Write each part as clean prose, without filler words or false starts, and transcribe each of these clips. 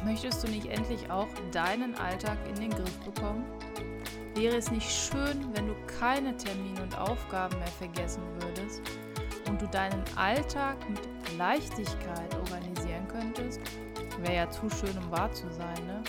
Möchtest du nicht endlich auch deinen Alltag in den Griff bekommen? Wäre es nicht schön, wenn du keine Termine und Aufgaben mehr vergessen würdest und du deinen Alltag mit Leichtigkeit organisieren könntest? Wäre ja zu schön, um wahr zu sein, ne?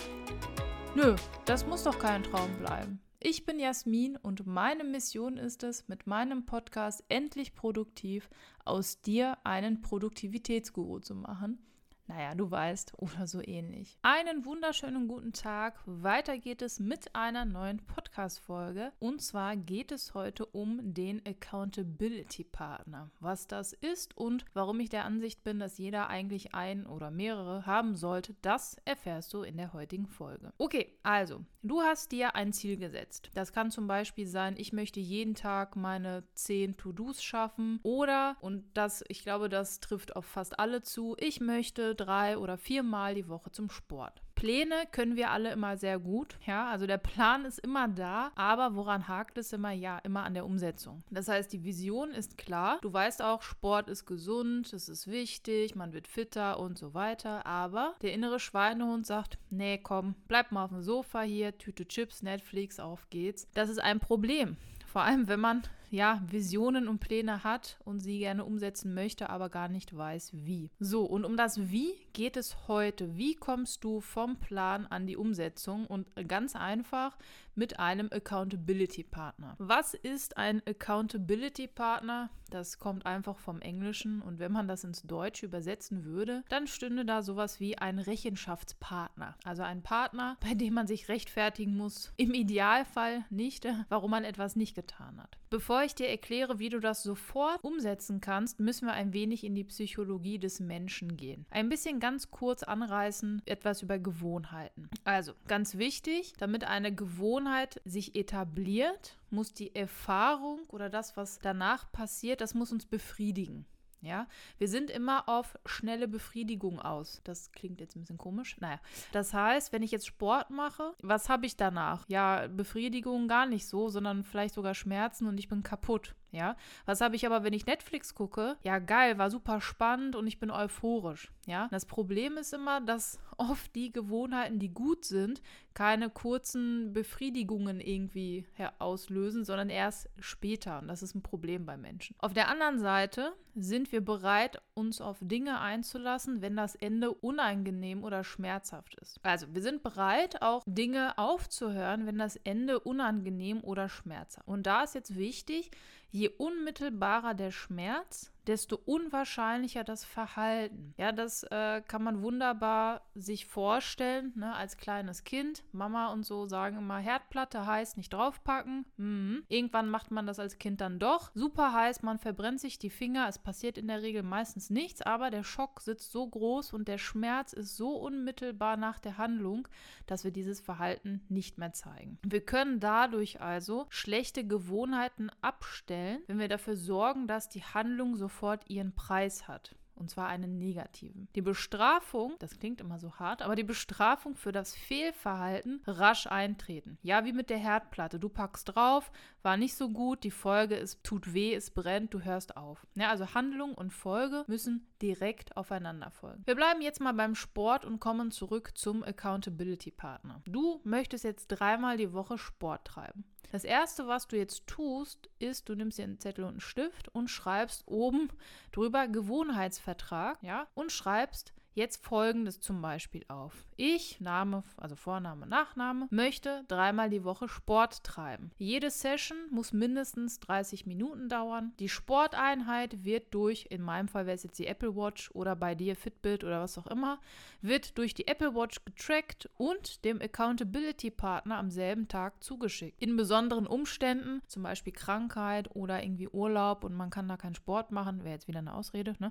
Nö, das muss doch kein Traum bleiben. Ich bin Jasmin und meine Mission ist es, mit meinem Podcast Endlich Produktiv aus dir einen Produktivitätsguru zu machen. Naja, du weißt, oder so ähnlich. Einen wunderschönen guten Tag. Weiter geht es mit einer neuen Podcast-Folge. Und zwar geht es heute um den Accountability Partner. Was das ist und warum ich der Ansicht bin, dass jeder eigentlich ein oder mehrere haben sollte, das erfährst du in der heutigen Folge. Okay, also, du hast dir ein Ziel gesetzt. Das kann zum Beispiel sein, ich möchte jeden Tag meine 10 To-Dos schaffen oder, und das, ich glaube, das trifft auf fast alle zu, ich möchte 3 oder 4 Mal die Woche zum Sport. Pläne können wir alle immer sehr gut, ja, also der Plan ist immer da, aber woran hakt es immer? Ja, immer an der Umsetzung. Das heißt, die Vision ist klar, du weißt auch, Sport ist gesund, es ist wichtig, man wird fitter und so weiter, aber der innere Schweinehund sagt, nee, komm, bleib mal auf dem Sofa hier, Tüte Chips, Netflix, auf geht's. Das ist ein Problem. Vor allem, wenn man Visionen und Pläne hat und sie gerne umsetzen möchte, aber gar nicht weiß, wie. So, und um das Wie geht es heute. Wie kommst du vom Plan an die Umsetzung? Und ganz einfach mit einem Accountability Partner. Was ist ein Accountability Partner? Das kommt einfach vom Englischen und wenn man das ins Deutsche übersetzen würde, dann stünde da sowas wie ein Rechenschaftspartner. Also ein Partner, bei dem man sich rechtfertigen muss, im Idealfall nicht, warum man etwas nicht getan hat. Bevor ich dir erkläre, wie du das sofort umsetzen kannst, müssen wir ein wenig in die Psychologie des Menschen gehen. Ein bisschen ganz kurz anreißen, etwas über Gewohnheiten. Also, ganz wichtig, damit eine Gewohnheit sich etabliert, muss die Erfahrung oder das, was danach passiert, das muss uns befriedigen. Ja, wir sind immer auf schnelle Befriedigung aus. Das klingt jetzt ein bisschen komisch. Naja, das heißt, wenn ich jetzt Sport mache, was habe ich danach? Ja, Befriedigung gar nicht so, sondern vielleicht sogar Schmerzen und ich bin kaputt. Ja, was habe ich aber, wenn ich Netflix gucke? Ja, geil, war super spannend und ich bin euphorisch. Ja, das Problem ist immer, dass oft die Gewohnheiten, die gut sind, keine kurzen Befriedigungen irgendwie auslösen, sondern erst später. Und das ist ein Problem bei Menschen. Auf der anderen Seite sind wir bereit, uns auf Dinge einzulassen, wenn das Ende unangenehm oder schmerzhaft ist. Also, wir sind bereit, auch Dinge aufzuhören, wenn das Ende unangenehm oder schmerzhaft ist. Und da ist jetzt wichtig, je unmittelbarer der Schmerz, desto unwahrscheinlicher das Verhalten. Ja, das kann man wunderbar sich vorstellen, ne, als kleines Kind. Mama und so sagen immer, Herdplatte heiß, nicht draufpacken. Irgendwann macht man das als Kind dann doch. Super heiß, man verbrennt sich die Finger. Es passiert in der Regel meistens nichts, aber der Schock sitzt so groß und der Schmerz ist so unmittelbar nach der Handlung, dass wir dieses Verhalten nicht mehr zeigen. Wir können dadurch also schlechte Gewohnheiten abstellen, wenn wir dafür sorgen, dass die Handlung sofort ihren Preis hat. Und zwar einen negativen. Die Bestrafung, das klingt immer so hart, aber die Bestrafung für das Fehlverhalten rasch eintreten. Ja, wie mit der Herdplatte. Du packst drauf, war nicht so gut, die Folge ist, tut weh, es brennt, du hörst auf. Ja, also Handlung und Folge müssen direkt aufeinander folgen. Wir bleiben jetzt mal beim Sport und kommen zurück zum Accountability Partner. Du möchtest jetzt 3-mal die Woche Sport treiben. Das Erste, was du jetzt tust, ist, du nimmst dir einen Zettel und einen Stift und schreibst oben drüber Gewohnheitsvertrag, ja, und schreibst jetzt Folgendes zum Beispiel auf. Ich, Name, also Vorname, Nachname, möchte 3-mal die Woche Sport treiben. Jede Session muss mindestens 30 Minuten dauern. Die Sporteinheit wird in meinem Fall wäre es jetzt die Apple Watch oder bei dir Fitbit oder was auch immer, wird durch die Apple Watch getrackt und dem Accountability Partner am selben Tag zugeschickt. In besonderen Umständen, zum Beispiel Krankheit oder irgendwie Urlaub und man kann da keinen Sport machen, wäre jetzt wieder eine Ausrede, ne?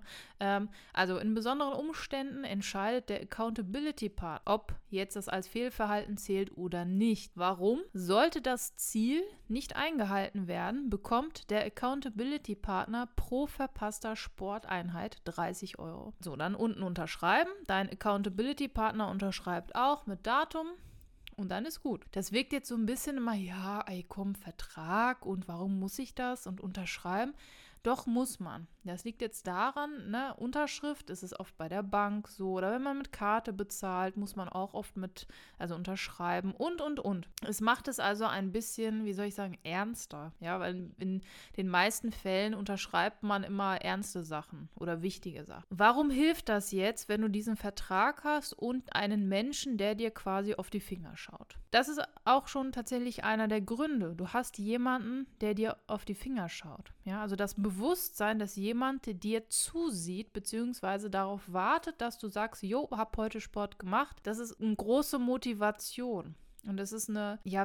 Also in besonderen Umständen entscheidet der Accountability Partner, ob jetzt das als Fehlverhalten zählt oder nicht. Warum? Sollte das Ziel nicht eingehalten werden, bekommt der Accountability Partner pro verpasster Sporteinheit 30 €. So, dann unten unterschreiben. Dein Accountability Partner unterschreibt auch mit Datum. Und dann ist gut. Das wirkt jetzt so ein bisschen immer, ja, ey komm, Vertrag und warum muss ich das und unterschreiben? Doch muss man. Das liegt jetzt daran, ne, Unterschrift ist es oft bei der Bank so, oder wenn man mit Karte bezahlt, muss man auch oft also unterschreiben und. Es macht es also ein bisschen, wie soll ich sagen, ernster, ja, weil in den meisten Fällen unterschreibt man immer ernste Sachen oder wichtige Sachen. Warum hilft das jetzt, wenn du diesen Vertrag hast und einen Menschen, der dir quasi auf die Finger schaut? Das ist auch schon tatsächlich einer der Gründe. Du hast jemanden, der dir auf die Finger schaut, ja, also das Bewusstsein, dass jemand dir zusieht, beziehungsweise darauf wartet, dass du sagst, jo, hab heute Sport gemacht. Das ist eine große Motivation. Und es ist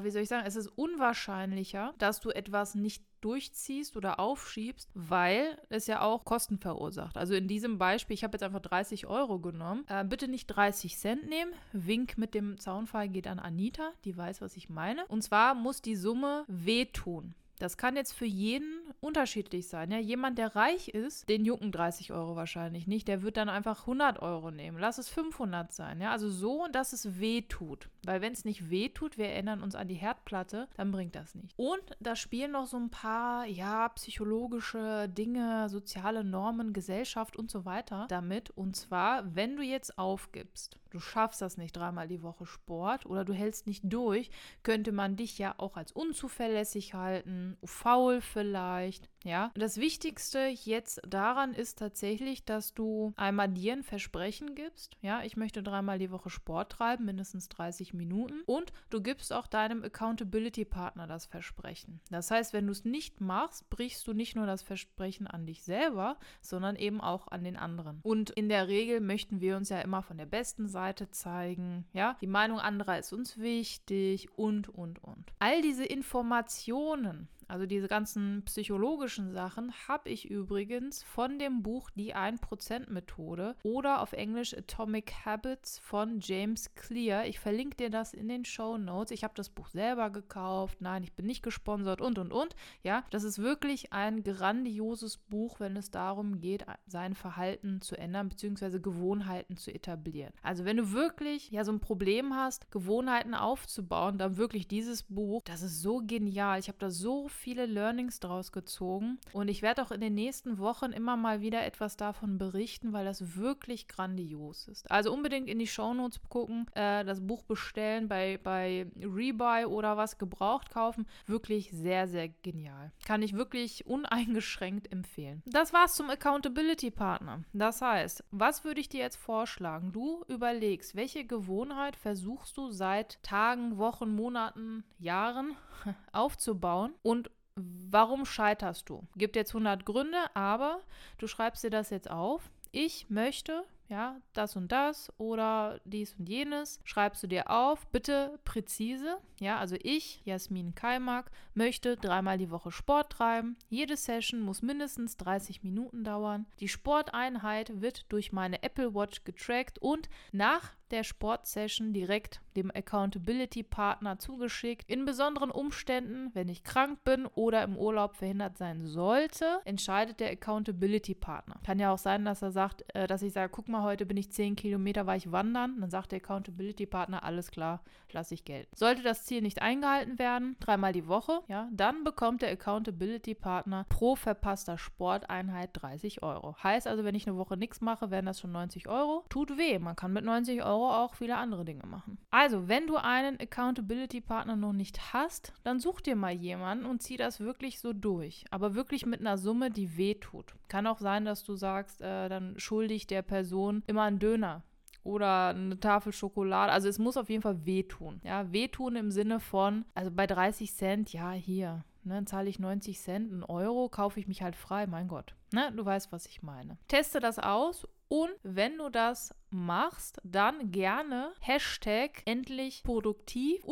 es ist unwahrscheinlicher, dass du etwas nicht durchziehst oder aufschiebst, weil es ja auch Kosten verursacht. Also in diesem Beispiel, ich habe jetzt einfach 30 Euro genommen. Bitte nicht 30 Cent nehmen. Wink mit dem Zaunpfahl geht an Anita, die weiß, was ich meine. Und zwar muss die Summe wehtun. Das kann jetzt für jeden unterschiedlich sein. Ja? Jemand, der reich ist, den jucken 30 Euro wahrscheinlich nicht. Der wird dann einfach 100 Euro nehmen. Lass es 500 sein. Ja? Also so, dass es weh tut. Weil wenn es nicht weh tut, wir erinnern uns an die Herdplatte, dann bringt das nicht. Und da spielen noch so ein paar, psychologische Dinge, soziale Normen, Gesellschaft und so weiter damit. Und zwar, wenn du jetzt aufgibst, du schaffst das nicht 3-mal die Woche Sport oder du hältst nicht durch, könnte man dich ja auch als unzuverlässig halten, faul vielleicht, ja. Und das Wichtigste jetzt daran ist tatsächlich, dass du einmal dir ein Versprechen gibst, ja, ich möchte 3-mal die Woche Sport treiben, mindestens 30 Minuten und du gibst auch deinem Accountability-Partner das Versprechen. Das heißt, wenn du es nicht machst, brichst du nicht nur das Versprechen an dich selber, sondern eben auch an den anderen. Und in der Regel möchten wir uns ja immer von der besten Seite zeigen, ja, die Meinung anderer ist uns wichtig und. All diese Informationen, also diese ganzen psychologischen Sachen, habe ich übrigens von dem Buch Die 1%-Methode oder auf Englisch Atomic Habits von James Clear. Ich verlinke dir das in den Shownotes. Ich habe das Buch selber gekauft. Nein, ich bin nicht gesponsert und. Ja, das ist wirklich ein grandioses Buch, wenn es darum geht, sein Verhalten zu ändern bzw. Gewohnheiten zu etablieren. Also wenn du wirklich so ein Problem hast, Gewohnheiten aufzubauen, dann wirklich dieses Buch, das ist so genial. Ich habe da so viele Learnings draus gezogen und ich werde auch in den nächsten Wochen immer mal wieder etwas davon berichten, weil das wirklich grandios ist. Also unbedingt in die Shownotes gucken, das Buch bestellen, bei Rebuy oder was gebraucht kaufen. Wirklich sehr, sehr genial. Kann ich wirklich uneingeschränkt empfehlen. Das war's zum Accountability-Partner. Das heißt, was würde ich dir jetzt vorschlagen? Du überlegst, welche Gewohnheit versuchst du seit Tagen, Wochen, Monaten, Jahren aufzubauen und warum scheiterst du? Gibt jetzt 100 Gründe, aber du schreibst dir das jetzt auf. Ich möchte, das und das oder dies und jenes, schreibst du dir auf, bitte präzise. Ja, also ich, Jasmin Kaimak, möchte 3-mal die Woche Sport treiben. Jede Session muss mindestens 30 Minuten dauern. Die Sporteinheit wird durch meine Apple Watch getrackt und nach der Sportsession direkt dem Accountability-Partner zugeschickt. In besonderen Umständen, wenn ich krank bin oder im Urlaub verhindert sein sollte, entscheidet der Accountability-Partner. Kann ja auch sein, dass er sagt, dass ich sage, guck mal, heute bin ich 10 Kilometer, war ich wandern. Dann sagt der Accountability-Partner, alles klar, lasse ich gelten. Sollte das Ziel nicht eingehalten werden, 3-mal die Woche, dann bekommt der Accountability-Partner pro verpasster Sporteinheit 30 Euro. Heißt also, wenn ich eine Woche nichts mache, wären das schon 90 Euro. Tut weh, man kann mit 90 Euro auch viele andere Dinge machen. Also, wenn du einen Accountability-Partner noch nicht hast, dann such dir mal jemanden und zieh das wirklich so durch. Aber wirklich mit einer Summe, die weh tut. Kann auch sein, dass du sagst, dann schuldig der Person immer einen Döner oder eine Tafel Schokolade. Also es muss auf jeden Fall wehtun. Ja, wehtun im Sinne von, also bei 30 Cent, hier, dann zahle ich 90 Cent, 1 Euro, kaufe ich mich halt frei, mein Gott. Du weißt, was ich meine. Teste das aus und wenn du das machst, dann gerne Hashtag endlich produktiv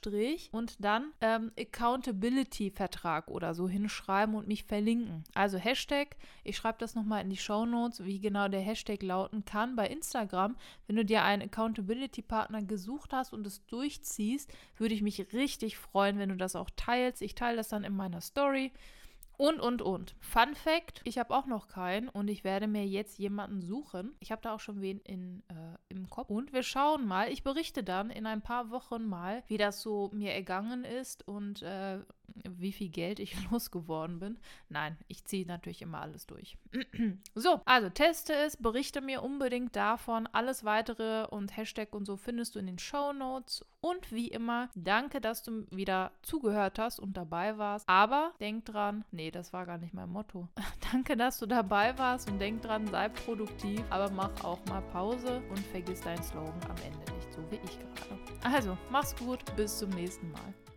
_ und dann Accountability-Vertrag oder so hinschreiben und mich verlinken. Also Hashtag, ich schreibe das nochmal in die Shownotes, wie genau der Hashtag lauten kann bei Instagram. Wenn du dir einen Accountability-Partner gesucht hast und es durchziehst, würde ich mich richtig freuen, wenn du das auch teilst. Ich teile das dann in meiner Story. Und. Fun Fact, ich habe auch noch keinen und ich werde mir jetzt jemanden suchen. Ich habe da auch schon wen im Kopf. Und wir schauen mal, ich berichte dann in ein paar Wochen mal, wie das so mir ergangen ist und wie viel Geld ich losgeworden bin. Nein, ich ziehe natürlich immer alles durch. So, also teste es, berichte mir unbedingt davon. Alles weitere und Hashtag und so findest du in den Shownotes. Und wie immer, danke, dass du wieder zugehört hast und dabei warst. Aber denk dran, nee, das war gar nicht mein Motto. Danke, dass du dabei warst und denk dran, sei produktiv, aber mach auch mal Pause und vergiss deinen Slogan am Ende nicht, so wie ich gerade. Also, mach's gut, bis zum nächsten Mal.